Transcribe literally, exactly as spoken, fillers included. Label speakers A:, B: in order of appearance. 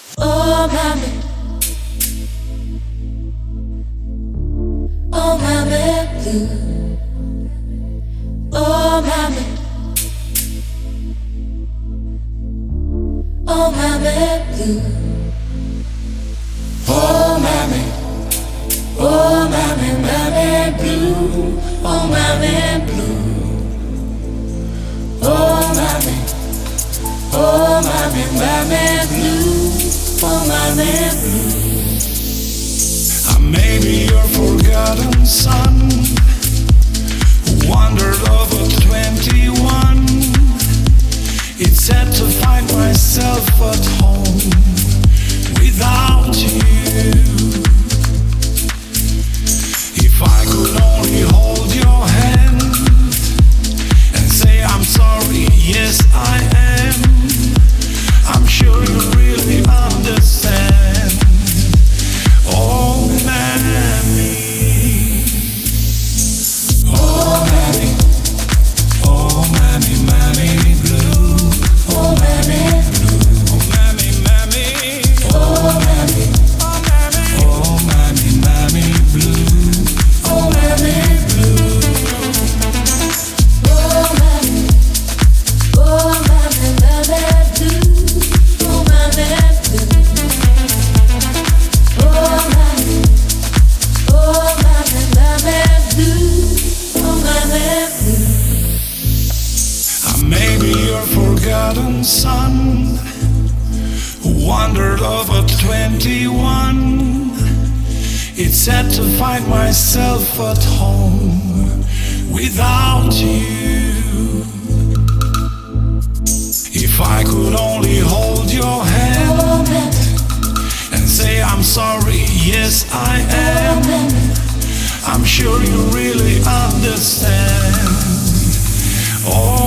A: Oh, mommy. Oh, mommy blue. Oh, mommy. Oh, mommy blue. Oh, mommy. Oh, mommy, mommy blue. Oh, mommy blue. Oh, mommy. Oh, mommy, mommy blue. Oh, mommy blue.
B: I may be your forgotten son who wandered over twenty-one. It's sad to find myself at home without you. If I could only hold your hand and say I'm sorry, yes I am. I'm sure you really understand. Oh, mammy. Oh, mammy. Oh, mammy, mammy blue.
A: Oh, mammy blue.
B: Oh, mammy, mammy.
A: Oh, mammy.
B: Oh, mammy. Oh, mammy, mammy blue.
A: Oh, mammy blue. Oh, mammy. Oh, mammy, mammy blue. Oh, mammy blue. Oh, mammy. Oh, mammy, mammy blue. Oh, mammy blue.
B: I may be your forgotten son who wandered over twenty-one. It's sad to find myself at home without you. If I could only hold your hand
A: Oh, mammy.
B: and say I'm sorry, yes I am. I'm sure you really understand. Oh,